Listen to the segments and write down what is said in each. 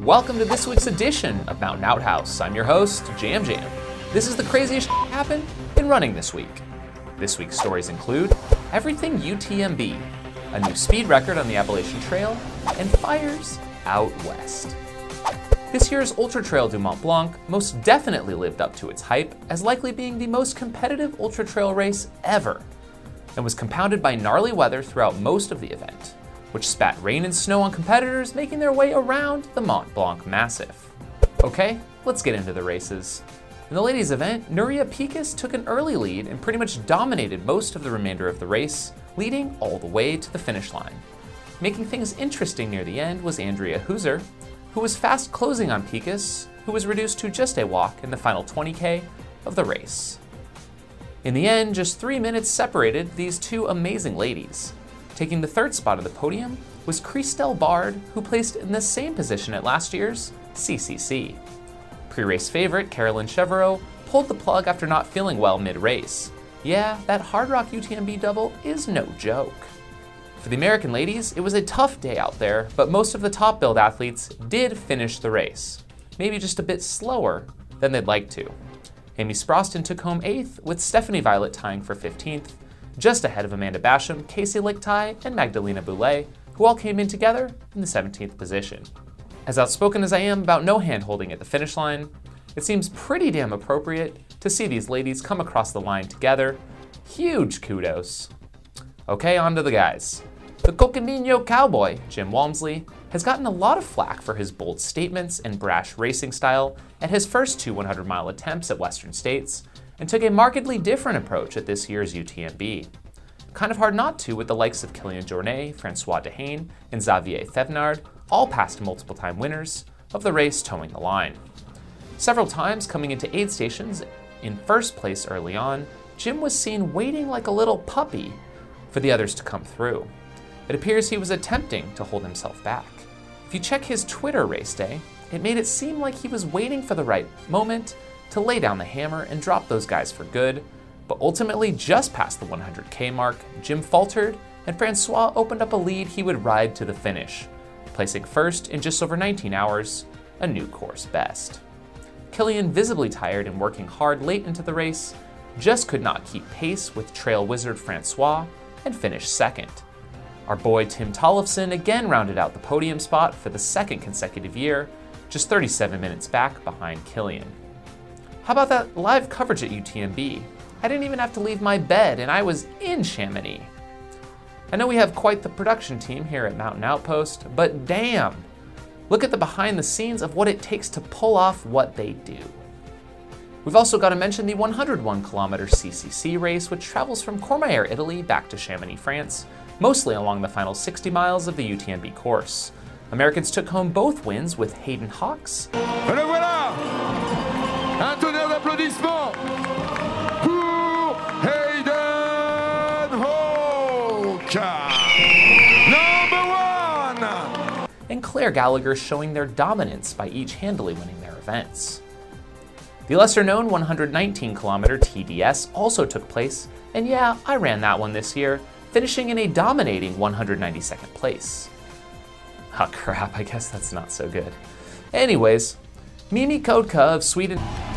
Welcome to this week's edition of Mountain Outhouse. I'm your host, Jam Jam. This is the craziest happened in running this week. This week's stories include everything UTMB, a new speed record on the Appalachian Trail, and fires out west. This year's Ultra Trail du Mont Blanc most definitely lived up to its hype as likely being the most competitive ultra trail race ever, and was compounded by gnarly weather throughout most of the event, which spat rain and snow on competitors making their way around the Mont Blanc Massif. Okay, let's get into the races. In the ladies' event, Nuria Pikus took an early lead and pretty much dominated most of the remainder of the race, leading all the way to the finish line. Making things interesting near the end was Andrea Hooser, who was fast closing on Pikus, who was reduced to just a walk in the final 20K of the race. In the end, just 3 minutes separated these two amazing ladies. Taking the third spot of the podium was Christelle Bard, who placed in the same position at last year's CCC. Pre-race favorite Carolyn Chevreau pulled the plug after not feeling well mid-race. Yeah, that Hard Rock UTMB double is no joke. For the American ladies, it was a tough day out there, but most of the top-billed athletes did finish the race, maybe just a bit slower than they'd like to. Amy Sproston took home 8th, with Stephanie Violet tying for 15th, just ahead of Amanda Basham, Casey Lichtai, and Magdalena Boulay, who all came in together in the 17th position. As outspoken as I am about no hand-holding at the finish line, it seems pretty damn appropriate to see these ladies come across the line together. Huge kudos. Okay, on to the guys. The Coconino Cowboy, Jim Walmsley, has gotten a lot of flack for his bold statements and brash racing style at his first two 100-mile attempts at Western States, and took a markedly different approach at this year's UTMB. Kind of hard not to, with the likes of Kilian Jornet, Francois Dehaene, and Xavier Thevenard, all past multiple-time winners of the race towing the line. Several times coming into aid stations in first place early on, Jim was seen waiting like a little puppy for the others to come through. It appears he was attempting to hold himself back. If you check his Twitter race day, it made it seem like he was waiting for the right moment to lay down the hammer and drop those guys for good, but ultimately just past the 100K mark, Jim faltered and Francois opened up a lead he would ride to the finish, placing first in just over 19 hours, a new course best. Kilian, visibly tired and working hard late into the race, just could not keep pace with trail wizard Francois and finished second. Our boy Tim Tollefson again rounded out the podium spot for the second consecutive year, just 37 minutes back behind Kilian. How about that live coverage at UTMB? I didn't even have to leave my bed and I was in Chamonix. I know we have quite the production team here at Mountain Outpost, but damn, look at the behind the scenes of what it takes to pull off what they do. We've also got to mention the 101-kilometer CCC race, which travels from Courmayeur, Italy back to Chamonix, France, mostly along the final 60 miles of the UTMB course. Americans took home both wins with Hayden Hawks. Et le voilà! Un tonnerre d'applaudissements pour Hayden Hawks! Number 1! And Claire Gallagher showing their dominance by each handily winning their events. The lesser-known 119-kilometer TDS also took place, and yeah, I ran that one this year, finishing in a dominating 192nd place. Oh crap, I guess that's not so good. Anyways, Mimi Kodka of Sweden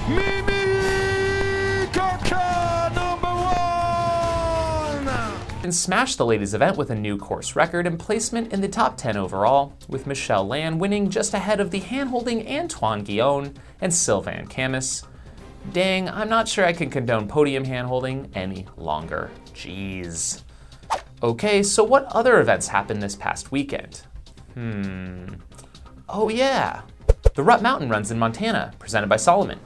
and smashed the ladies' event with a new course record and placement in the top 10 overall, with Michelle Land winning just ahead of the hand-holding Antoine Guillaume and Sylvain Camus. Dang, I'm not sure I can condone podium hand-holding any longer. Jeez. Okay, so what other events happened this past weekend? Oh yeah, the Rut Mountain Runs in Montana, presented by Salomon.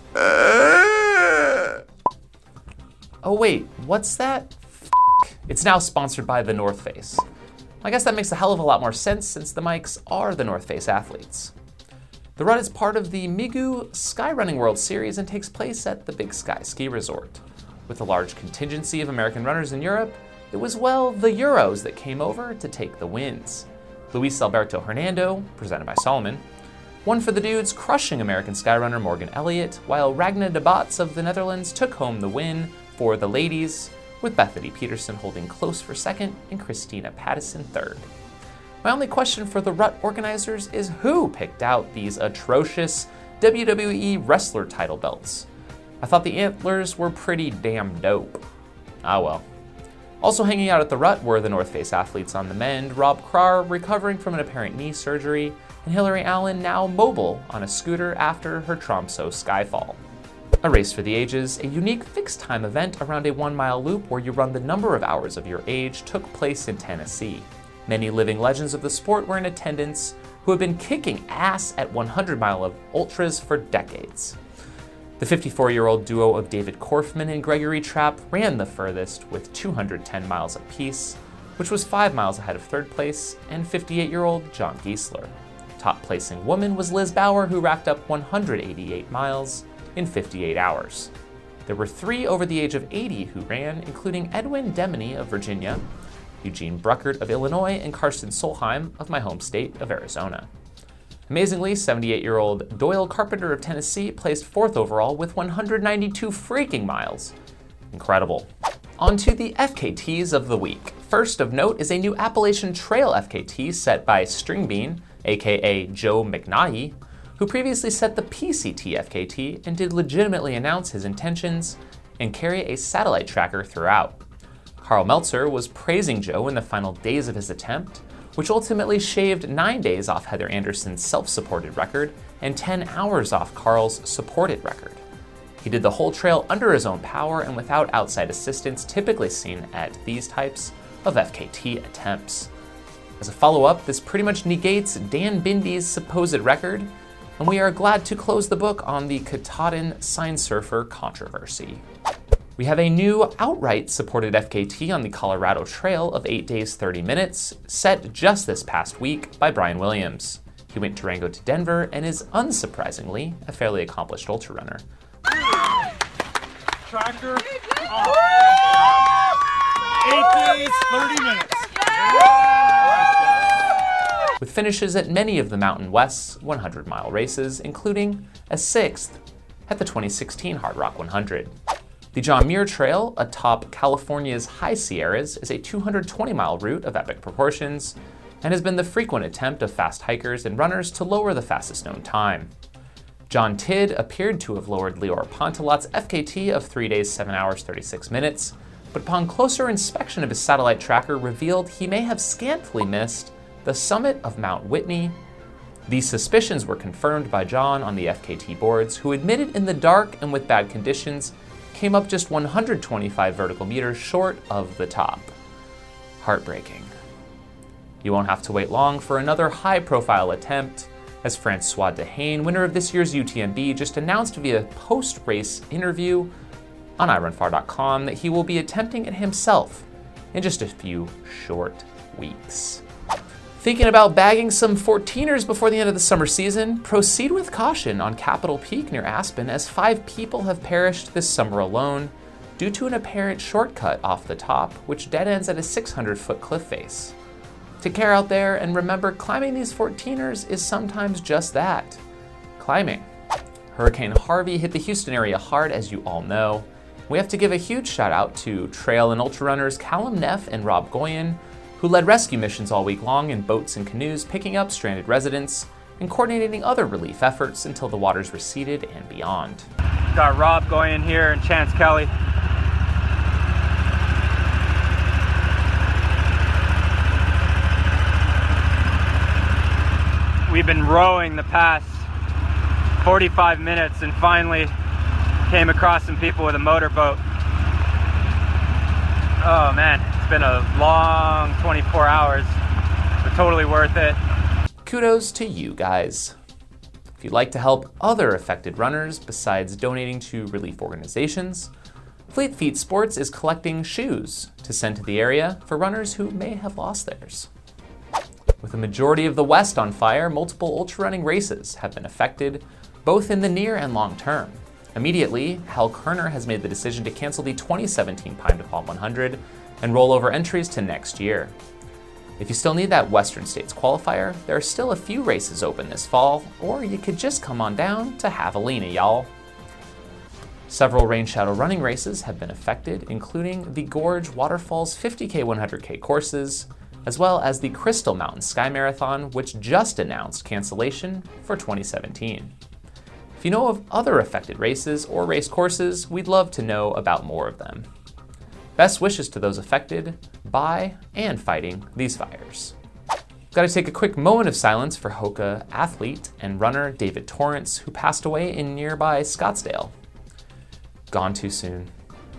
Oh wait, what's that? It's now sponsored by The North Face. I guess that makes a hell of a lot more sense since the Mikes are the North Face athletes. The Rut is part of the Migu Skyrunning World Series and takes place at the Big Sky Ski Resort. With a large contingency of American runners in Europe, it was, well, the Euros that came over to take the wins. Luis Alberto Hernando, presented by Salomon, won for the dudes, crushing American skyrunner Morgan Elliott, while Ragna de Botts of the Netherlands took home the win for the ladies, with Bethany Peterson holding close for second and Christina Pattison third. My only question for the Rut organizers is who picked out these atrocious WWE wrestler title belts? I thought the antlers were pretty damn dope. Ah well. Also hanging out at the Rut were the North Face athletes on the mend, Rob Krar recovering from an apparent knee surgery, and Hillary Allen now mobile on a scooter after her Tromso Skyfall. A race for the ages, a unique fixed time event around a 1 mile loop where you run the number of hours of your age, took place in Tennessee. Many living legends of the sport were in attendance who have been kicking ass at 100-mile ultras for decades. The 54-year-old duo of David Korfman and Gregory Trapp ran the furthest with 210 miles apiece, which was 5 miles ahead of third place and 58-year-old John Giesler. Top placing woman was Liz Bauer, who racked up 188 miles in 58 hours. There were 3 over the age of 80 who ran, including Edwin Demeny of Virginia, Eugene Bruckert of Illinois, and Karsten Solheim of my home state of Arizona. Amazingly, 78-year-old Doyle Carpenter of Tennessee placed 4th overall with 192 freaking miles. Incredible. On to the FKTs of the week. First of note is a new Appalachian Trail FKT set by Stringbean, aka Joe McNaughey, who previously set the PCT FKT and did legitimately announce his intentions and carry a satellite tracker throughout. Karl Meltzer was praising Joe in the final days of his attempt, which ultimately shaved 9 days off Heather Anderson's self-supported record and 10 hours off Karl's supported record. He did the whole trail under his own power and without outside assistance typically seen at these types of FKT attempts. As a follow-up, this pretty much negates Dan Bindy's supposed record, and we are glad to close the book on the Katahdin sign surfer controversy. We have a new outright supported FKT on the Colorado Trail of 8 days, 30 minutes, set just this past week by Brian Williams. He went Durango to Denver and is unsurprisingly a fairly accomplished ultra runner. Tracker off. 8 days, 30 minutes. With finishes at many of the Mountain West's 100-mile races, including a 6th at the 2016 Hard Rock 100. The John Muir Trail, atop California's High Sierras, is a 220-mile route of epic proportions and has been the frequent attempt of fast hikers and runners to lower the fastest known time. John Tidd appeared to have lowered Lior Pontelot's FKT of 3 days, 7 hours, 36 minutes, but upon closer inspection of his satellite tracker revealed he may have scantily missed the summit of Mount Whitney. These suspicions were confirmed by John on the FKT boards, who admitted in the dark and with bad conditions came up just 125 vertical meters short of the top. Heartbreaking. You won't have to wait long for another high-profile attempt, as Francois Dehaene, winner of this year's UTMB, just announced via post-race interview on iRunFar.com that he will be attempting it himself in just a few short weeks. Thinking about bagging some 14ers before the end of the summer season? Proceed with caution on Capitol Peak near Aspen, as 5 people have perished this summer alone due to an apparent shortcut off the top, which dead ends at a 600-foot cliff face. Take care out there, and remember, climbing these 14ers is sometimes just that, climbing. Hurricane Harvey hit the Houston area hard, as you all know. We have to give a huge shout out to trail and ultra runners Callum Neff and Rob Goyen, who led rescue missions all week long in boats and canoes, picking up stranded residents and coordinating other relief efforts until the waters receded and beyond. Got Rob Goyen here and Chance Kelly. We've been rowing the past 45 minutes and finally came across some people with a motorboat. Oh man, it's been a long 24 hours, but totally worth it. Kudos to you guys. If you'd like to help other affected runners besides donating to relief organizations, Fleet Feet Sports is collecting shoes to send to the area for runners who may have lost theirs. With the majority of the West on fire, multiple ultra running races have been affected, both in the near and long term. Immediately, Hal Kerner has made the decision to cancel the 2017 Pine to Palm 100 and roll over entries to next year. If you still need that Western States qualifier, there are still a few races open this fall, or you could just come on down to Javelina, y'all. Several Rain Shadow running races have been affected, including the Gorge Waterfalls 50K 100K courses, as well as the Crystal Mountain Sky Marathon, which just announced cancellation for 2017. If you know of other affected races or race courses, we'd love to know about more of them. Best wishes to those affected by and fighting these fires. Got to take a quick moment of silence for Hoka athlete and runner David Torrance, who passed away in nearby Scottsdale. Gone too soon.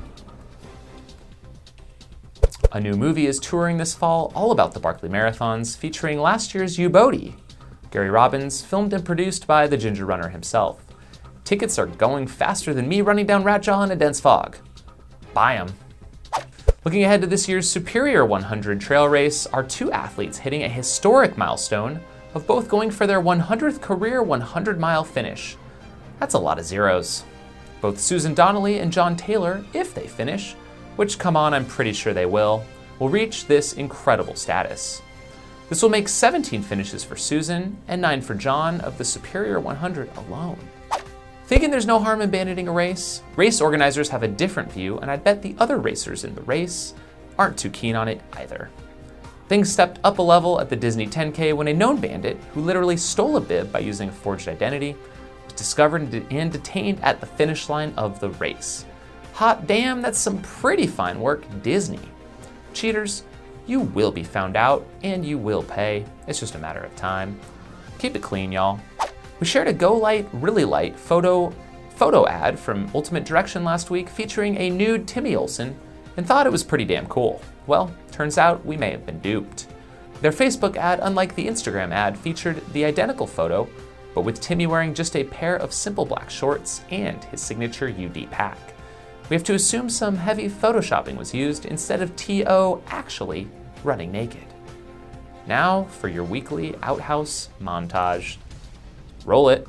A new movie is touring this fall all about the Barkley Marathons, featuring last year's U-Boaty, Gary Robbins, filmed and produced by the Ginger Runner himself. Tickets are going faster than me running down Ratjaw in a dense fog. Buy 'em. Looking ahead to this year's Superior 100 trail race, are two athletes hitting a historic milestone of both going for their 100th career 100-mile finish. That's a lot of zeros. Both Susan Donnelly and John Taylor, if they finish, which, come on, I'm pretty sure they will reach this incredible status. This will make 17 finishes for Susan and 9 for John of the Superior 100 alone. Thinking there's no harm in banditing a race? Race organizers have a different view, and I'd bet the other racers in the race aren't too keen on it either. Things stepped up a level at the Disney 10K when a known bandit, who literally stole a bib by using a forged identity, was discovered and detained at the finish line of the race. Hot damn, that's some pretty fine work, Disney. Cheaters, you will be found out, and you will pay. It's just a matter of time. Keep it clean, y'all. We shared a Go Light, Really Light photo ad from Ultimate Direction last week featuring a nude Timmy Olsen and thought it was pretty damn cool. Well, turns out we may have been duped. Their Facebook ad, unlike the Instagram ad, featured the identical photo, but with Timmy wearing just a pair of simple black shorts and his signature UD pack. We have to assume some heavy photoshopping was used instead of T.O. actually running naked. Now for your weekly Outhouse montage. Roll it.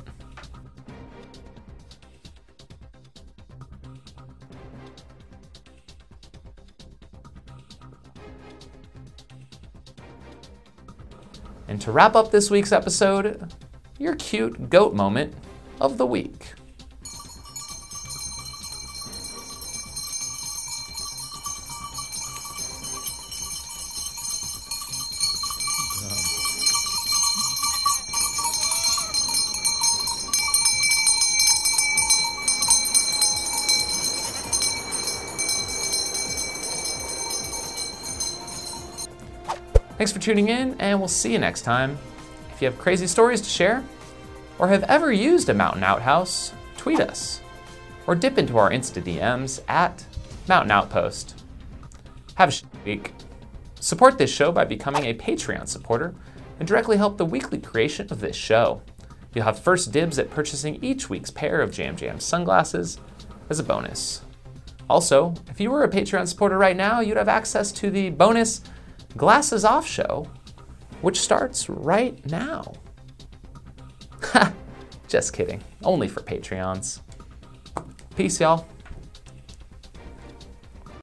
And to wrap up this week's episode, your cute goat moment of the week. Thanks for tuning in, and we'll see you next time. If you have crazy stories to share, or have ever used a mountain outhouse, tweet us, or dip into our Insta DMs at Mountain Outpost. Have a week. Support this show by becoming a Patreon supporter and directly help the weekly creation of this show. You'll have first dibs at purchasing each week's pair of Jam Jam sunglasses as a bonus. Also, if you were a Patreon supporter right now, you'd have access to the bonus Glasses Off show, which starts right now. Ha! Just kidding. Only for Patreons. Peace, y'all.